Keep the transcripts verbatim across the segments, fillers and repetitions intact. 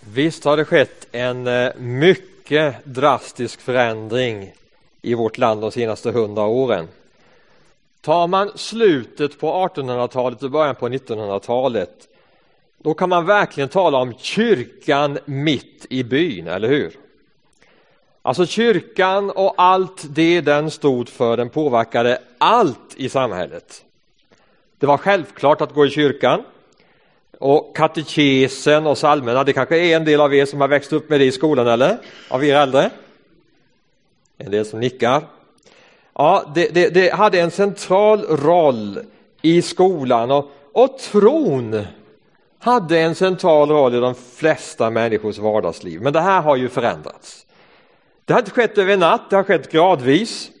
Visst har det skett en mycket drastisk förändring i vårt land de senaste hundra åren. Tar man slutet på artonhundratalet och början på nittonhundratalet, då kan man verkligen tala om kyrkan mitt i byn, eller hur? Alltså kyrkan och allt det den stod för, den påverkade allt i samhället. Det var självklart att gå i kyrkan. Och katekesen och psalmerna, det kanske är en del av er som har växt upp med det i skolan, eller? Av er äldre? En del som nickar. Ja, det, det, det hade en central roll i skolan och, och tron hade en central roll i de flesta människors vardagsliv. Men det här har ju förändrats. Det har inte skett över en natt, det har skett gradvis.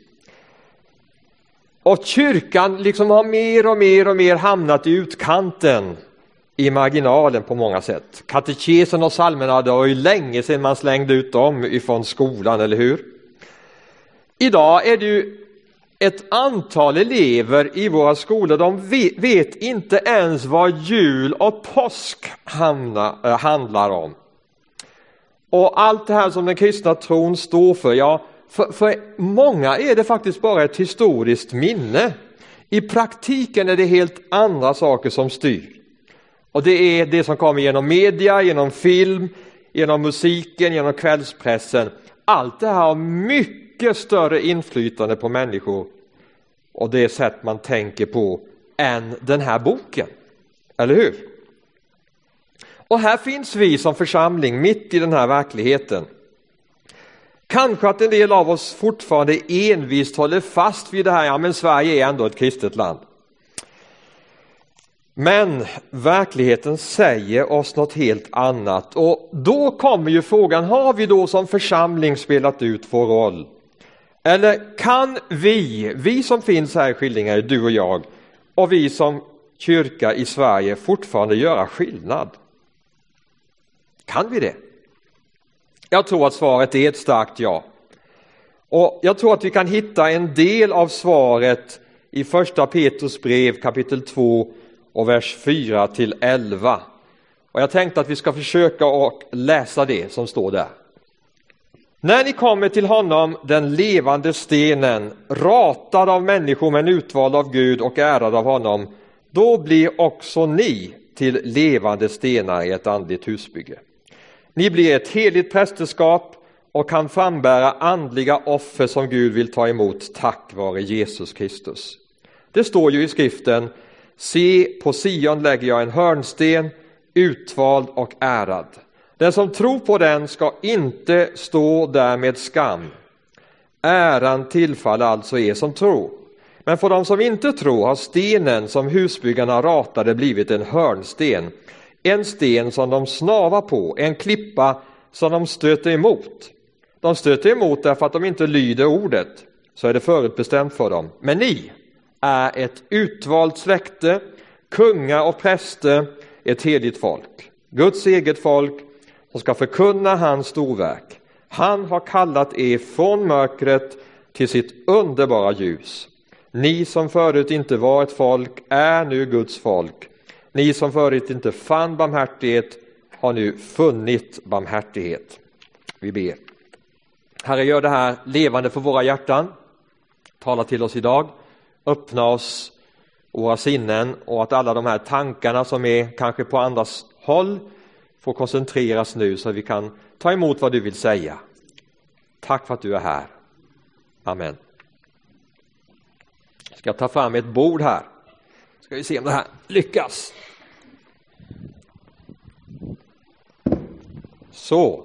Och kyrkan liksom har mer och mer och mer hamnat i utkanten, i marginalen på många sätt. Katekesen och psalmerna, det var ju länge sedan man slängde ut dem ifrån skolan, eller hur? Idag är det ju ett antal elever i våra skolor, de vet inte ens vad jul och påsk hamna, äh, handlar om. Och allt det här som den kristna tron står för, ja, för, för många är det faktiskt bara ett historiskt minne. I praktiken är det helt andra saker som styr. Och det är det som kommer genom media, genom film, genom musiken, genom kvällspressen. Allt det här har mycket större inflytande på människor och det sätt man tänker på än den här boken. Eller hur? Och här finns vi som församling mitt i den här verkligheten. Kanske att en del av oss fortfarande envist håller fast vid det här. Ja, men Sverige är ändå ett kristet land. Men verkligheten säger oss något helt annat. Och då kommer ju frågan, har vi då som församling spelat ut vår roll? Eller kan vi, vi som finns här i Skillingaryd, du och jag, och vi som kyrka i Sverige fortfarande göra skillnad? Kan vi det? Jag tror att svaret är ett starkt ja. Och jag tror att vi kan hitta en del av svaret i första Petrus brev kapitel två och vers fyra till elva. Och jag tänkte att vi ska försöka att läsa det som står där. När ni kommer till honom, den levande stenen, ratad av människor men utvald av Gud och ärad av honom, då blir också ni till levande stenar i ett andligt husbygge. Ni blir ett heligt prästerskap och kan frambära andliga offer som Gud vill ta emot tack vare Jesus Kristus. Det står ju i skriften: se, på Sion lägger jag en hörnsten, utvald och ärad. Den som tror på den ska inte stå där med skam. Äran tillfaller alltså er som tror. Men för de som inte tror har stenen som husbyggarna ratade blivit en hörnsten. En sten som de snavar på, en klippa som de stöter emot. De stöter emot därför att de inte lyder ordet, så är det förutbestämt för dem. Men ni är ett utvalt släkte, kungar och präster, ett heligt folk. Guds eget folk som ska förkunna hans storverk. Han har kallat er från mörkret till sitt underbara ljus. Ni som förut inte var ett folk är nu Guds folk. Ni som förut inte fann barmhärtighet har nu funnit barmhärtighet. Vi ber. Herre, gör det här levande för våra hjärtan. Tala till oss idag. Öppna oss, våra sinnen, och att alla de här tankarna som är kanske på andras håll får koncentreras nu så att vi kan ta emot vad du vill säga. Tack för att du är här. Amen. Jag ska ta fram ett bord här. Ska vi se om det här lyckas. Så.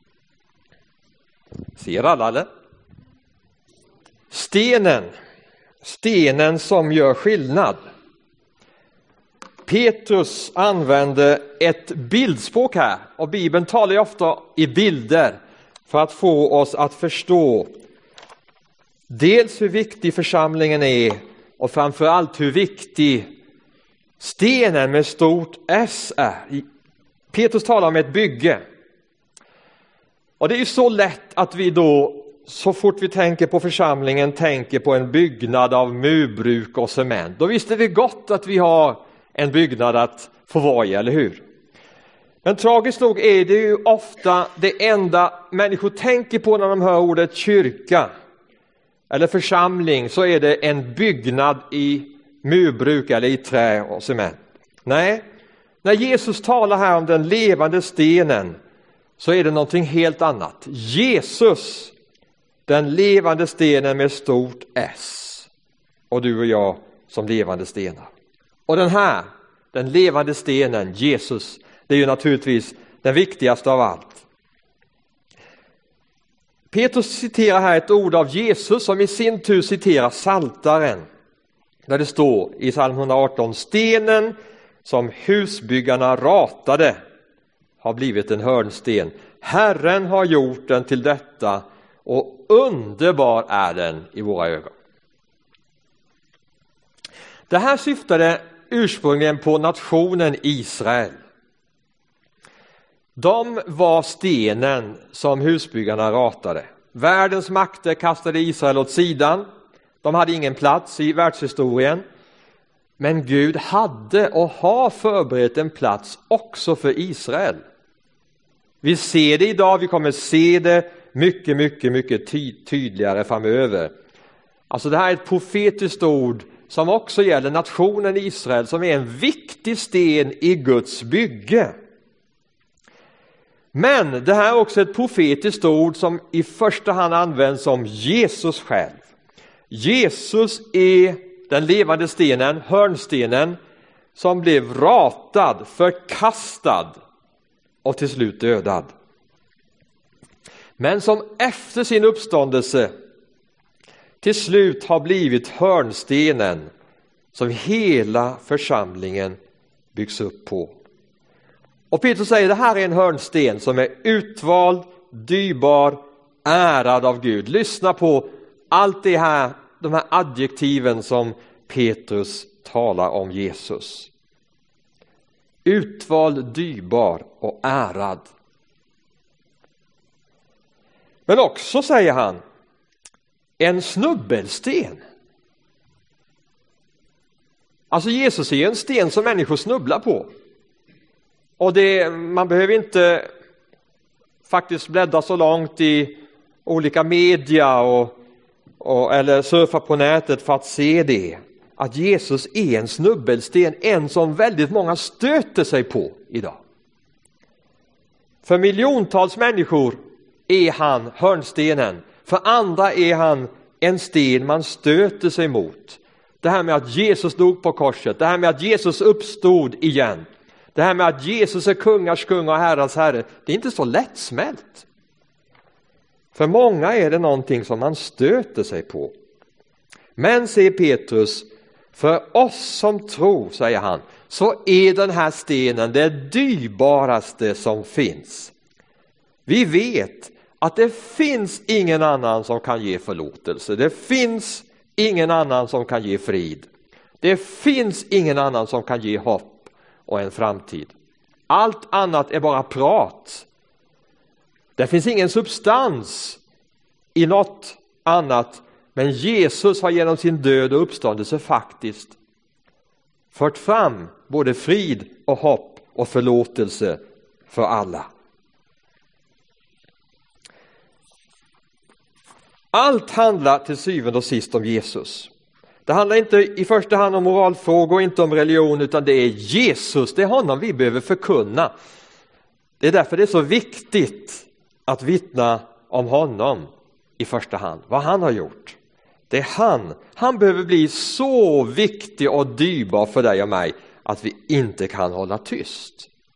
Ser alla eller? Stenen. Stenen som gör skillnad. Petrus använde ett bildspråk här. Och Bibeln talar ju ofta i bilder för att få oss att förstå dels hur viktig församlingen är och framförallt hur viktig stenen med stort S är. Petrus talar om ett bygge. Och det är ju så lätt att vi då, så fort vi tänker på församlingen, tänker på en byggnad av murbruk och cement. Då visste vi gott att vi har en byggnad att få vara i, eller hur? Men tragiskt nog är det ju ofta det enda människor tänker på när de hör ordet kyrka eller församling, så är det en byggnad i murbruk eller i trä och cement. Nej, när Jesus talar här om den levande stenen så är det någonting helt annat. Jesus, den levande stenen med stort S, och du och jag som levande stenar. Och den här, den levande stenen, Jesus, det är ju naturligtvis den viktigaste av allt. Petrus citerar här ett ord av Jesus som i sin tur citerar Psaltaren. Där det står i psalm hundraarton: stenen som husbyggarna ratade har blivit en hörnsten. Herren har gjort den till detta, och underbar är den i våra ögon. Det här syftade ursprungligen på nationen Israel. De var stenen som husbyggarna ratade. Världens makter kastade Israel åt sidan. De hade ingen plats i världshistorien. Men Gud hade och har förberett en plats också för Israel. Vi ser det idag, vi kommer se det mycket, mycket, mycket ty- tydligare framöver. Alltså det här är ett profetiskt ord som också gäller nationen Israel, som är en viktig sten i Guds bygge. Men det här är också ett profetiskt ord som i första hand används om Jesus själv. Jesus är den levande stenen, hörnstenen, som blev ratad, förkastad och till slut dödad. Men som efter sin uppståndelse till slut har blivit hörnstenen som hela församlingen byggs upp på. Och Petrus säger att det här är en hörnsten som är utvald, dyrbar, ärad av Gud. Lyssna på allt det här, de här adjektiven som Petrus talar om Jesus. Utvald, dyrbar och ärad. Men också, säger han, en snubbelsten. Alltså Jesus är en sten som människor snubblar på. Och det, man behöver inte faktiskt bläddra så långt i olika media och, och, eller surfa på nätet för att se det. Att Jesus är en snubbelsten, en som väldigt många stöter sig på idag. För miljontals människor är han hörnstenen. För andra är han en sten man stöter sig mot. Det här med att Jesus dog på korset, det här med att Jesus uppstod igen. Det här med att Jesus är kungars kung och herrars herre, det är inte så lättsmält. För många är det någonting som man stöter sig på. Men, säger Petrus, för oss som tror, säger han, så är den här stenen det dyrbaraste som finns. Vi vet att det finns ingen annan som kan ge förlåtelse. Det finns ingen annan som kan ge frid. Det finns ingen annan som kan ge hopp och en framtid. Allt annat är bara prat. Det finns ingen substans i något annat, men Jesus har genom sin död och uppståndelse faktiskt fört fram både frid och hopp och förlåtelse för alla. Allt handlar till syvende och sist om Jesus. Det handlar inte i första hand om moralfrågor, inte om religion, utan det är Jesus, det är honom vi behöver förkunna. Det är därför det är så viktigt att vittna om honom i första hand, vad han har gjort. Det är han, han behöver bli så viktig och dyrbar för dig och mig att vi inte kan hålla tyst.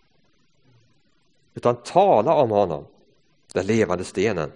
Utan tala om honom, den levande stenen.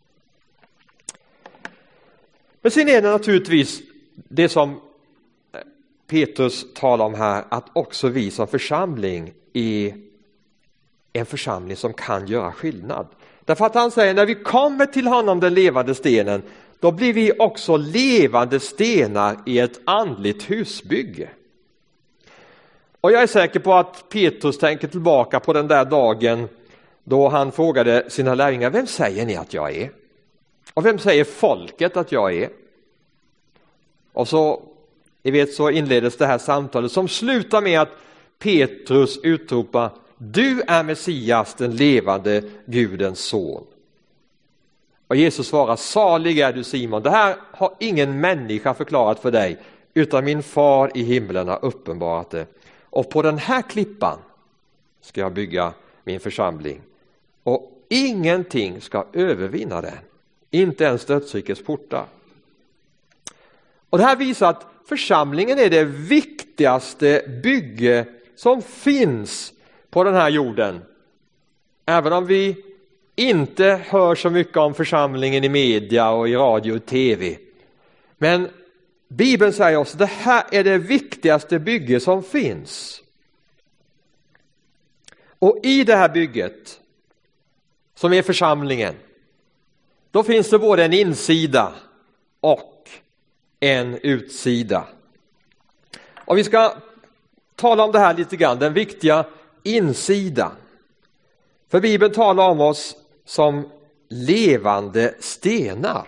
Men sen är det naturligtvis det som Petrus talar om här, att också vi som församling är en församling som kan göra skillnad. Därför att han säger, när vi kommer till honom, den levande stenen, då blir vi också levande stenar i ett andligt husbygge. Och jag är säker på att Petrus tänker tillbaka på den där dagen då han frågade sina lärjungar, vem säger ni att jag är? Och vem säger folket att jag är? Och så, ni vet, så inleddes det här samtalet som slutar med att Petrus utropar, du är Messias, den levande Gudens son. Och Jesus svarar, salig är du Simon, det här har ingen människa förklarat för dig, utan min far i himlen har uppenbarat det. Och på den här klippan ska jag bygga min församling. Och ingenting ska övervinna den. Inte ens dödsrikets portar. Och det här visar att församlingen är det viktigaste bygge som finns på den här jorden. Även om vi inte hör så mycket om församlingen i media och i radio och tv. Men Bibeln säger oss att det här är det viktigaste bygge som finns. Och i det här bygget, som är församlingen, då finns det både en insida och en utsida. Och vi ska tala om det här lite grann, den viktiga insida. För Bibeln talar om oss som levande stenar.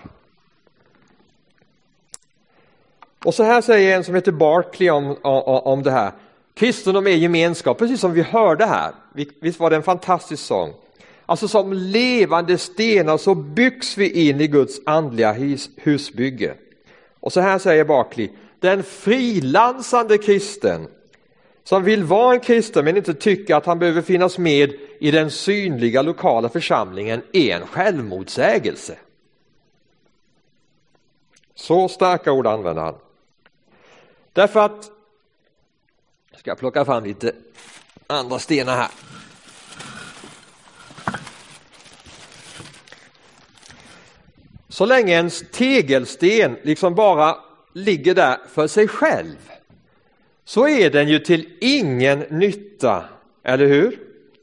Och så här säger en som heter Barclay om, om, om det här. Kristendom är gemenskap, precis som vi hörde här. Visst var det en fantastisk sång. Alltså som levande stenar så byggs vi in i Guds andliga hus, husbygge. Och så här säger Barclay. Den frilansande kristen som vill vara en kristen men inte tycker att han behöver finnas med i den synliga lokala församlingen är en självmotsägelse. Så starka ord använder han. Därför att, jag ska plocka fram lite andra stenar här. Så länge en tegelsten liksom bara ligger där för sig själv, så är den ju till ingen nytta, eller hur?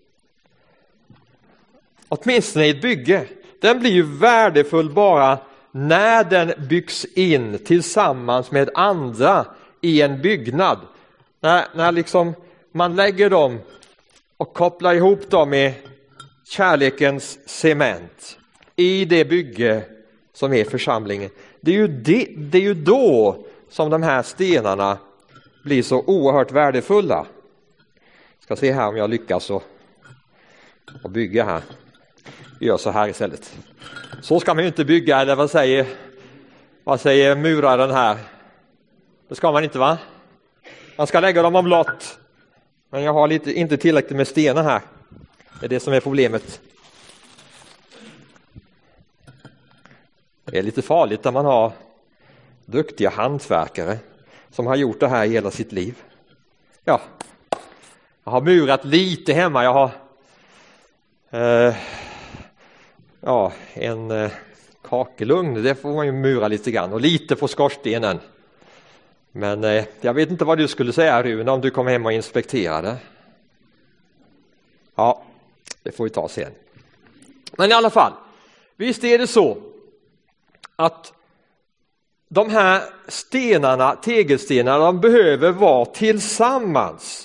Åtminstone i ett bygge. Den blir ju värdefull bara när den byggs in tillsammans med andra i en byggnad. När, när liksom man lägger dem och kopplar ihop dem med kärlekens cement i det bygge som är församlingen. Det är ju, det, det är ju då som de här stenarna blir så oerhört värdefulla. Jag ska se här om jag lyckas och, och bygga här. Vi gör så här istället. Så ska man ju inte bygga, eller vad säger, vad säger muraren här? Det ska man inte, va? Man ska lägga dem omlott. Men jag har lite, inte tillräckligt med stenar här. Det är det som är problemet. Det är lite farligt när man har duktiga hantverkare som har gjort det här hela sitt liv. Ja, jag har murat lite hemma. Jag har eh, ja, en eh, kakelugn. Det får man ju mura lite grann. Och lite på skorstenen. Men eh, jag vet inte vad du skulle säga, Rune, om du kom hem och inspekterade. Ja, det får vi ta sen. Men i alla fall, visst är det så att de här stenarna, tegelstenarna, de behöver vara tillsammans.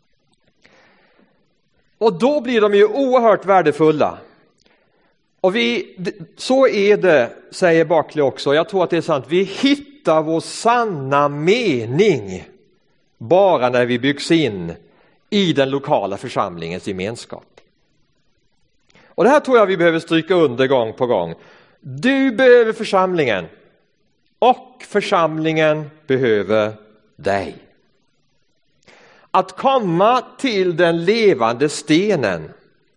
Och då blir de ju oerhört värdefulla. Och vi, så är det, säger Barclay också. Jag tror att det är sant. Vi hittar vår sanna mening bara när vi byggs in i den lokala församlingens gemenskap. Och det här tror jag vi behöver stryka under gång på gång. Du behöver församlingen. Och församlingen behöver dig. Att komma till den levande stenen,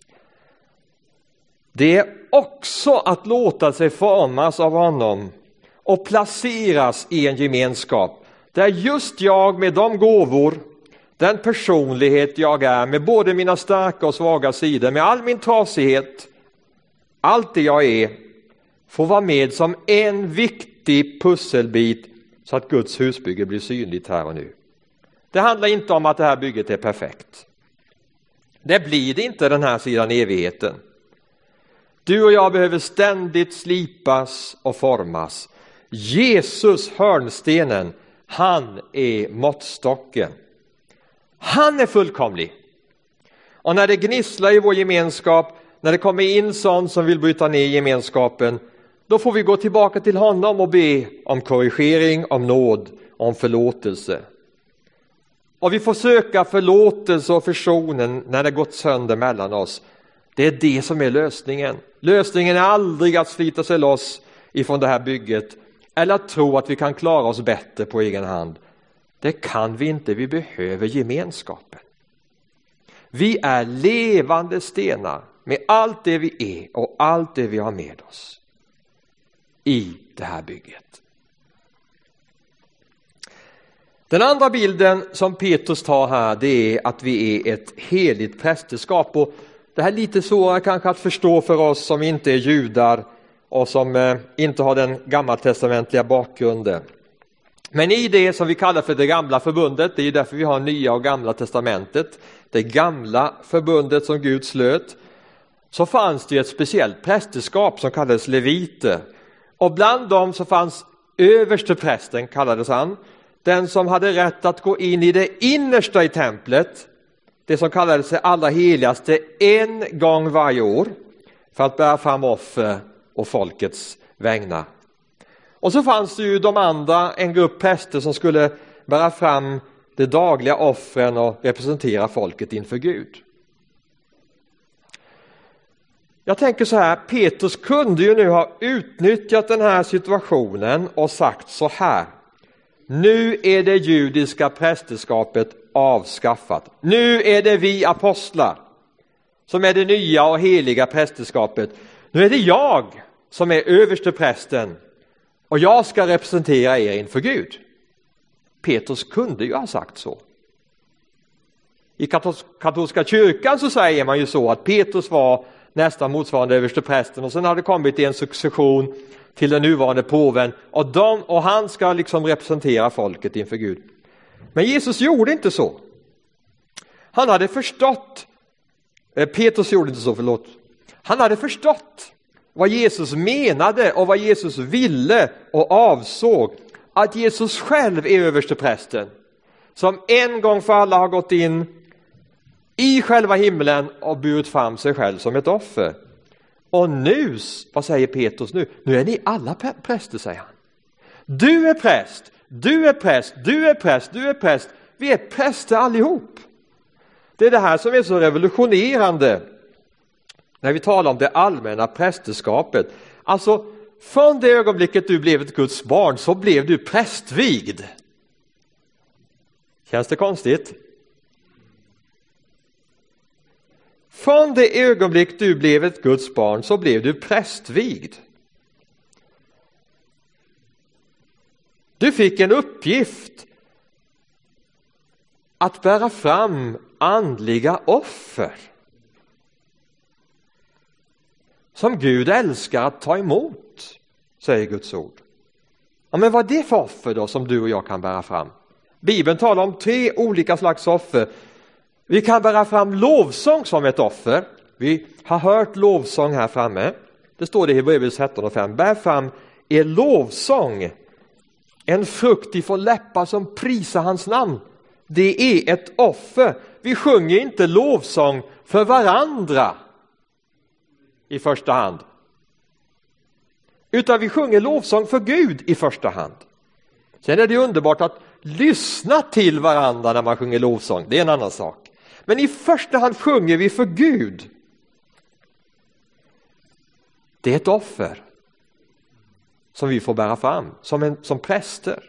det är också att låta sig formas av honom och placeras i en gemenskap där just jag med de gåvor, den personlighet jag är, med både mina starka och svaga sidor, med all min trasighet, allt det jag är, får vara med som en viktig pusselbit så att Guds husbygge blir synligt här och nu. Det handlar inte om att det här bygget är perfekt. Det blir det inte den här sidan evigheten. Du och jag behöver ständigt slipas och formas. Jesus, hörnstenen, han är måttstocken. Han är fullkomlig. Och när det gnisslar i vår gemenskap, när det kommer in sånt som vill bryta ner gemenskapen, då får vi gå tillbaka till honom och be om korrigering, om nåd, om förlåtelse. Och vi får söka förlåtelse och försonen när det gått sönder mellan oss. Det är det som är lösningen. Lösningen är aldrig att slita sig loss ifrån det här bygget. Eller att tro att vi kan klara oss bättre på egen hand. Det kan vi inte, vi behöver gemenskapen. Vi är levande stenar med allt det vi är och allt det vi har med oss i det här bygget. Den andra bilden som Petrus tar här, det är att vi är ett heligt prästerskap. Och det här är lite svårare kanske att förstå för oss som inte är judar och som eh, inte har den gammaltestamentliga bakgrunden. Men i det som vi kallar för det gamla förbundet, det är därför vi har nya och gamla testamentet, det gamla förbundet som Gud slöt, så fanns det ett speciellt prästerskap som kallades leviter. Och bland dem så fanns överste prästen, kallades han, den som hade rätt att gå in i det innersta i templet, det som kallades det allra heligaste, en gång varje år för att bära fram offer och folkets vägnar. Och så fanns det ju de andra, en grupp präster som skulle bära fram de dagliga offren och representera folket inför Gud. Jag tänker så här, Petrus kunde ju nu ha utnyttjat den här situationen och sagt så här: nu är det judiska prästerskapet avskaffat. Nu är det vi apostlar som är det nya och heliga prästerskapet. Nu är det jag som är överste prästen och jag ska representera er inför Gud. Petrus kunde ju ha sagt så. I katolska kyrkan så säger man ju så att Petrus var nästan motsvarande överste prästen och sen hade det kommit en succession till den nuvarande påven och, de, och han ska liksom representera folket inför Gud. Men Jesus gjorde inte så. Han hade förstått, eh, Petrus gjorde inte så, förlåt. Han hade förstått vad Jesus menade och vad Jesus ville och avsåg. Att Jesus själv är överste prästen som en gång för alla har gått in i själva himlen och burit fram sig själv som ett offer. Och nu, vad säger Petrus nu? Nu är ni alla präster, säger han. Du är präst, du är präst, du är präst, du är präst. Vi är präster allihop. Det är det här som är så revolutionerande när vi talar om det allmänna prästerskapet. Alltså, från det ögonblicket du blev ett Guds barn så blev du prästvigd. Känns det konstigt? Från det ögonblick du blev ett Guds barn så blev du prästvigd. Du fick en uppgift att bära fram andliga offer som Gud älskar att ta emot, säger Guds ord. Ja, men vad är det för offer då som du och jag kan bära fram? Bibeln talar om tre olika slags offer. Vi kan bära fram lovsång som ett offer. Vi har hört lovsång här framme. Det står det i Hebreerbrevet tretton och fem. Bär fram er lovsång. En frukt ifrån läppar som prisar hans namn. Det är ett offer. Vi sjunger inte lovsång för varandra i första hand. Utan vi sjunger lovsång för Gud i första hand. Sen är det underbart att lyssna till varandra när man sjunger lovsång. Det är en annan sak. Men i första hand sjunger vi för Gud. Det är ett offer som vi får bära fram som, en, som präster.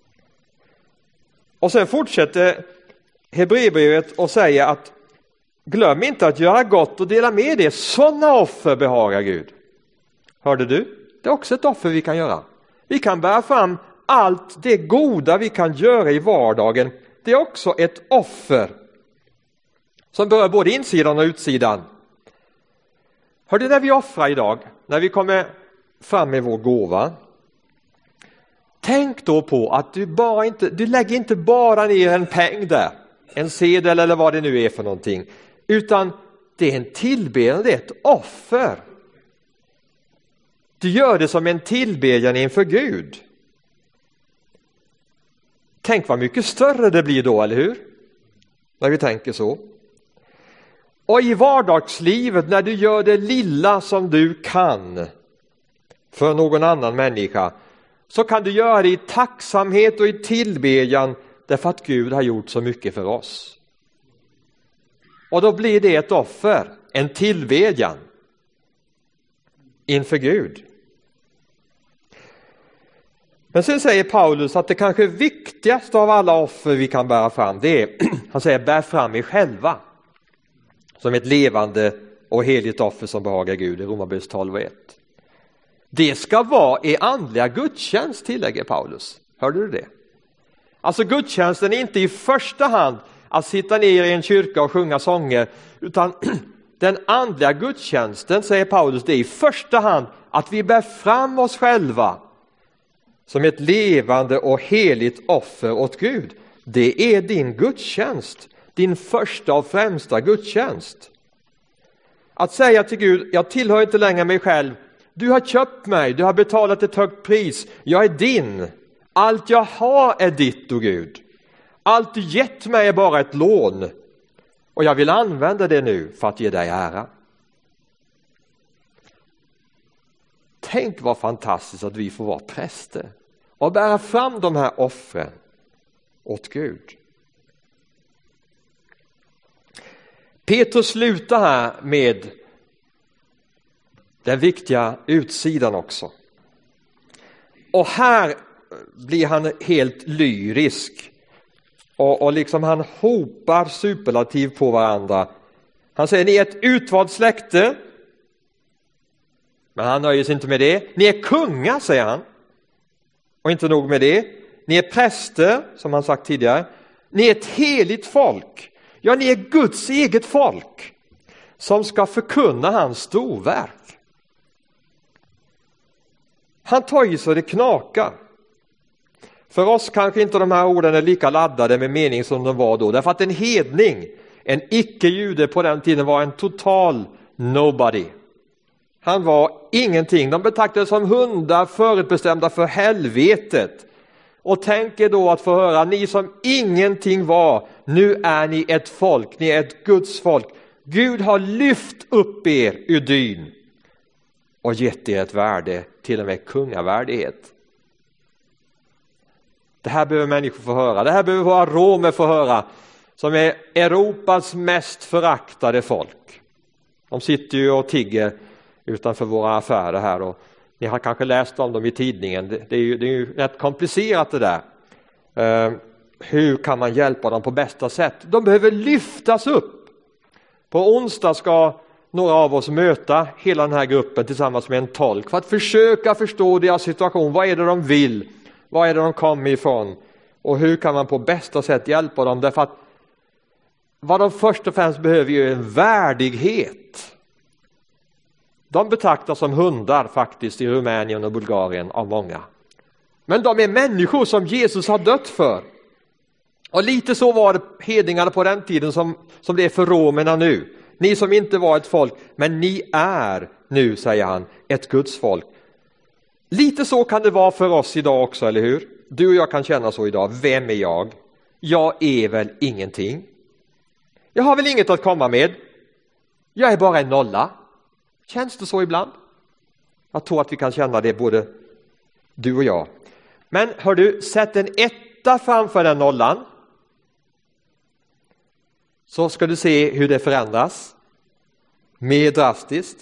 Och sen fortsätter Hebreerbrevet och säger att glöm inte att göra gott och dela med det. Sådana offer behagar Gud. Hörde du? Det är också ett offer vi kan göra. Vi kan bära fram allt det goda vi kan göra i vardagen. Det är också ett offer som berör både insidan och utsidan. Hör du, när vi offrar idag, när vi kommer fram med vår gåva, tänk då på att du bara inte, du lägger inte bara ner en peng där, en sedel eller vad det nu är för någonting, utan det är en tillbedjan, det är ett offer. Du gör det som en tillbedjan inför Gud. Tänk vad mycket större det blir då, eller hur? När vi tänker så. Och i vardagslivet, när du gör det lilla som du kan för någon annan människa, så kan du göra det i tacksamhet och i tillbedjan därför att Gud har gjort så mycket för oss. Och då blir det ett offer, en tillbedjan inför Gud. Men sen säger Paulus att det kanske viktigaste av alla offer vi kan bära fram, det är, han säger, bär fram er själva som ett levande och heligt offer som behagar Gud, i Romarbrevet tolv och ett. Det ska vara er andliga gudstjänst, tillägger Paulus. Hörde du det? Alltså gudstjänsten är inte i första hand att sitta ner i en kyrka och sjunga sånger, utan den andliga gudstjänsten, säger Paulus, det är i första hand att vi bär fram oss själva som ett levande och heligt offer åt Gud. Det är din gudstjänst, din första och främsta gudstjänst. Att säga till Gud, jag tillhör inte längre mig själv. Du har köpt mig, du har betalat ett högt pris. Jag är din. Allt jag har är ditt, o Gud. Allt du gett mig är bara ett lån. Och jag vill använda det nu för att ge dig ära. Tänk vad fantastiskt att vi får vara präster och bära fram de här offren åt Gud. Petrus slutar här med den viktiga utsidan också. Och här blir han helt lyrisk. Och, och liksom han hopar superlativ på varandra. Han säger, ni är ett utvalt släkte. Men han nöjer sig inte med det. Ni är kungar, säger han. Och inte nog med det. Ni är präster, som han sagt tidigare. Ni är ett heligt folk. Ja, ni är Guds eget folk. Som ska förkunna hans storverk. Han tar i så det knakar. För oss kanske inte de här orden är lika laddade med mening som de var då. Därför att en hedning, en icke-jude på den tiden, var en total nobody. Han var ingenting. De betraktades som hundar förutbestämda för helvetet. Och tänk er då att få höra, ni som ingenting var, nu är ni ett folk, ni är ett Guds folk. Gud har lyft upp er ur dyn och gett er ett värde, till och med kungavärdighet. Det här behöver människor få höra. Det här behöver våra romer få höra, som är Europas mest föraktade folk. De sitter ju och tigger utanför våra affärer här, och ni har kanske läst om dem i tidningen. Det, det, är, ju, det är ju rätt komplicerat det där. Uh, hur kan man hjälpa dem på bästa sätt? De behöver lyftas upp. På onsdag ska några av oss möta hela den här gruppen tillsammans med en tolk för att försöka förstå deras situation. Vad är det de vill? Vad är det de kommer ifrån? Och hur kan man på bästa sätt hjälpa dem? Därför att vad de först och främst behöver är en värdighet. De betraktas som hundar faktiskt i Rumänien och Bulgarien av många. Men de är människor som Jesus har dött för. Och lite så var det hedningarna på den tiden som, som det är för romerna nu. Ni som inte var ett folk, men ni är nu, säger han, ett Guds folk. Lite så kan det vara för oss idag också, eller hur? Du och jag kan känna så idag. Vem är jag? Jag är väl ingenting. Jag har väl inget att komma med. Jag är bara en nolla. Känns det så ibland? Jag tror att vi kan känna det, både du och jag. Men hör du, sätt en etta framför den nollan. Så ska du se hur det förändras. Mer drastiskt.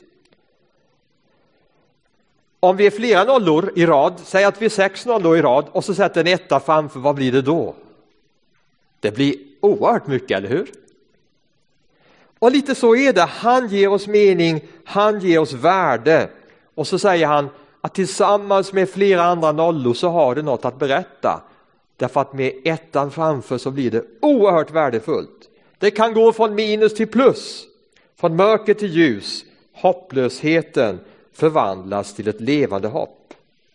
Om vi är flera nollor i rad, säg att vi är sex nollor i rad och så sätter en etta framför, vad blir det då? Det blir oerhört mycket, eller hur? Och lite så är det. Han ger oss mening, han ger oss värde. Och så säger han att tillsammans med flera andra nollor så har det något att berätta. Därför att med ettan framför så blir det oerhört värdefullt. Det kan gå från minus till plus, från mörker till ljus. Hopplösheten förvandlas till ett levande hopp.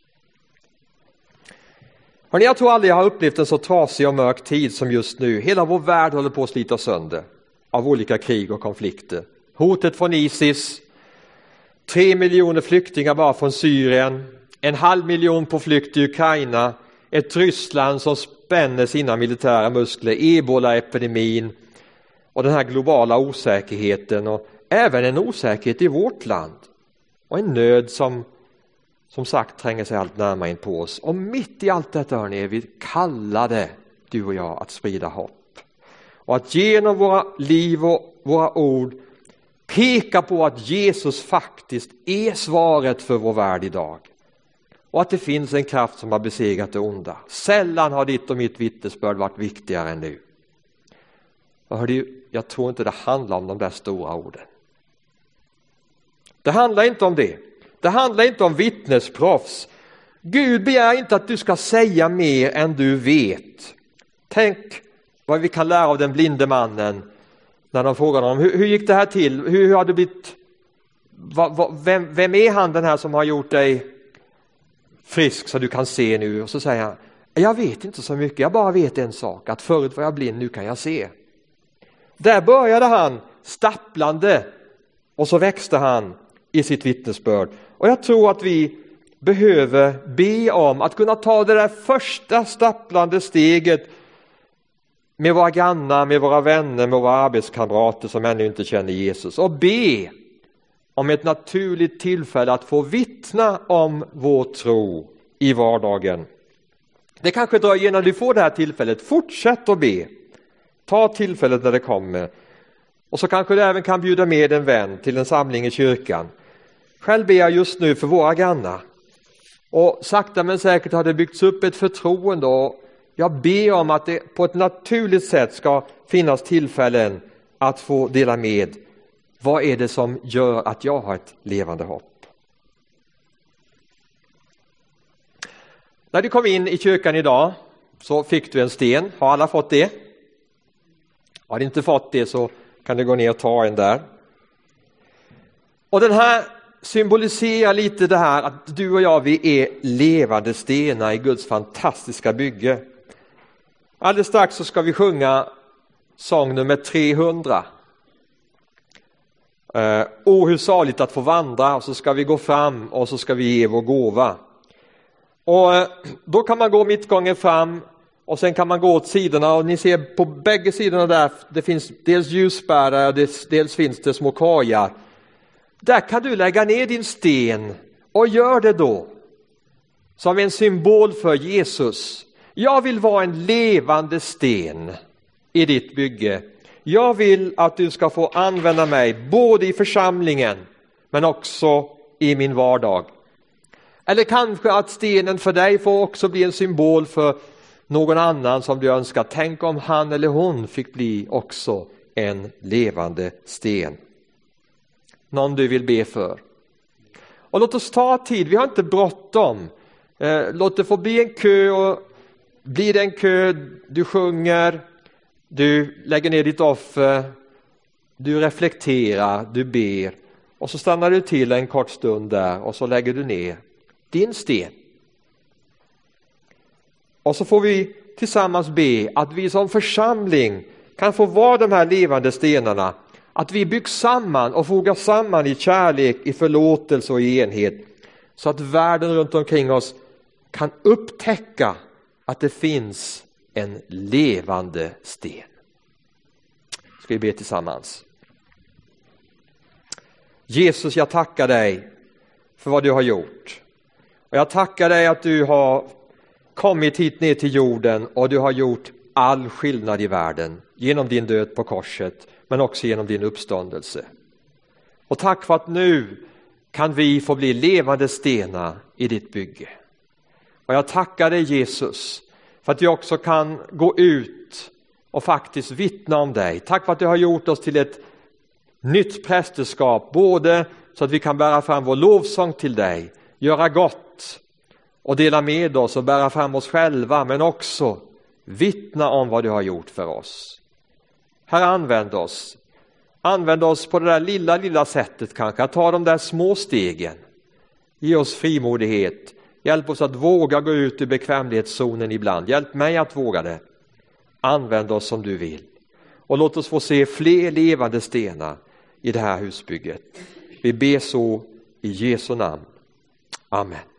Hörrni, jag tror aldrig jag har upplevt en så trasig och mörk tid som just nu. Hela vår värld håller på att slita sönder av olika krig och konflikter. Hotet från ISIS, tre miljoner flyktingar bara från Syrien, en halv miljon på flykt i Ukraina, ett Ryssland som spänner sina militära muskler, Ebola-epidemin och den här globala osäkerheten, och även en osäkerhet i vårt land. Och en nöd som, som sagt, tränger sig allt närmare in på oss. Och mitt i allt detta, hörni, är vi kallade du och jag, att sprida hopp. Och att genom våra liv och våra ord peka på att Jesus faktiskt är svaret för vår värld idag. Och att det finns en kraft som har besegrat det onda. Sällan har ditt och mitt vittnesbörd varit viktigare än nu. Och hörde, jag tror inte det handlar om de där stora orden. Det handlar inte om det. Det handlar inte om vittnesproffs. Gud begär inte att du ska säga mer än du vet. Tänk vad vi kan lära av den blinde mannen när de frågar honom, hur, hur gick det här till? Hur, hur har du blivit, va, va, vem, vem är han den här som har gjort dig frisk så du kan se nu? Och så säger han, jag vet inte så mycket, jag bara vet en sak, att förut var jag blind, nu kan jag se. Där började han stapplande och så växte han i sitt vittnesbörd. Och jag tror att vi behöver be om att kunna ta det där första stapplande steget med våra grannar, med våra vänner, med våra arbetskamrater som ännu inte känner Jesus. Och be om ett naturligt tillfälle att få vittna om vår tro i vardagen. Det kanske dröjer innan du får det här tillfället. Fortsätt att be. Ta tillfället när det kommer. Och så kanske du även kan bjuda med en vän till en samling i kyrkan. Själv ber jag just nu för våra grannar. Och sakta men säkert har det byggts upp ett förtroende, och jag ber om att det på ett naturligt sätt ska finnas tillfällen att få dela med. Vad är det som gör att jag har ett levande hopp? När du kom in i kyrkan idag så fick du en sten. Har alla fått det? Har du inte fått det så kan du gå ner och ta en där. Och den här symboliserar lite det här att du och jag, vi är levande stenar i Guds fantastiska bygge. Alldeles strax så ska vi sjunga sång nummer trehundra. Eh, Åh, hur saligt att få vandra, och så ska vi gå fram och så ska vi ge vår gåva. Och eh, då kan man gå mittgången fram och sen kan man gå åt sidorna, och ni ser på bägge sidorna där, det finns dels ljusbärare och dels, dels finns det små kajar. Där kan du lägga ner din sten, och gör det då som en symbol för Jesus. Jag vill vara en levande sten i ditt bygge. Jag vill att du ska få använda mig både i församlingen men också i min vardag. Eller kanske att stenen för dig får också bli en symbol för någon annan som du önskar. Tänk om han eller hon fick bli också en levande sten. Någon du vill be för. Och låt oss ta tid, vi har inte bråttom. Eh, låt det få bli en kö, och blir det en kö, du sjunger, du lägger ner ditt offer, du reflekterar, du ber, och så stannar du till en kort stund där och så lägger du ner din sten. Och så får vi tillsammans be att vi som församling kan få vara de här levande stenarna, att vi byggs samman och fogas samman i kärlek, i förlåtelse och i enhet, så att världen runt omkring oss kan upptäcka att det finns en levande sten. Ska vi be tillsammans. Jesus, jag tackar dig för vad du har gjort. Och jag tackar dig att du har kommit hit ner till jorden, och du har gjort all skillnad i världen genom din död på korset, men också genom din uppståndelse. Och tack för att nu kan vi få bli levande stenar i ditt bygge. Och jag tackar dig, Jesus, för att vi också kan gå ut och faktiskt vittna om dig. Tack för att du har gjort oss till ett nytt prästerskap, både så att vi kan bära fram vår lovsång till dig, göra gott och dela med oss och bära fram oss själva, men också vittna om vad du har gjort för oss. Herre, använd oss. Använd oss på det där lilla, lilla sättet kanske. Att ta de där små stegen. Ge oss frimodighet. Hjälp oss att våga gå ut ur bekvämlighetszonen ibland. Hjälp mig att våga det. Använd oss som du vill. Och låt oss få se fler levande stenar i det här husbygget. Vi ber så i Jesu namn. Amen.